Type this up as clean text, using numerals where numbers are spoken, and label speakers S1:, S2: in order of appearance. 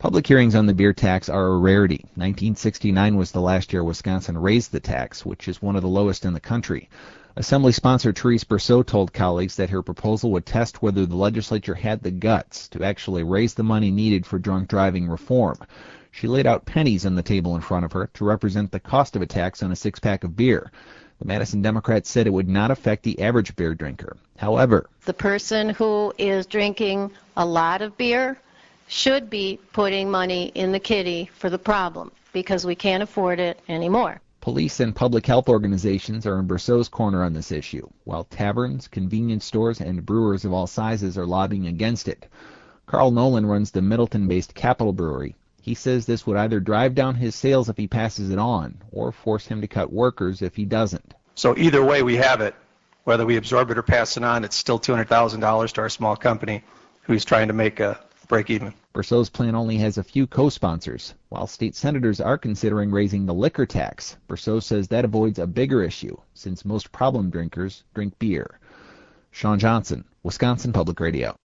S1: Public hearings on the beer tax are a rarity. 1969 was the last year Wisconsin raised the tax, which is one of the lowest in the country. Assembly sponsor Therese Berceau told colleagues that her proposal would test whether the legislature had the guts to actually raise the money needed for drunk driving reform. She laid out pennies on the table in front of her to represent the cost of a tax on a six-pack of beer. The Madison Democrats said it would not affect the average beer drinker. However,
S2: the person who is drinking a lot of beer should be putting money in the kitty for the problem, because we can't afford it anymore.
S1: Police and public health organizations are in Berceau's corner on this issue, while taverns, convenience stores, and brewers of all sizes are lobbying against it. Carl Nolan runs the Middleton-based Capital Brewery. He says this would either drive down his sales if he passes it on, or force him to cut workers if he doesn't.
S3: So either way we have it, whether we absorb it or pass it on, it's still $200,000 to our small company who's trying to make a break even.
S1: Berceau's plan only has a few co-sponsors. While state senators are considering raising the liquor tax, Berceau says that avoids a bigger issue, since most problem drinkers drink beer. Sean Johnson, Wisconsin Public Radio.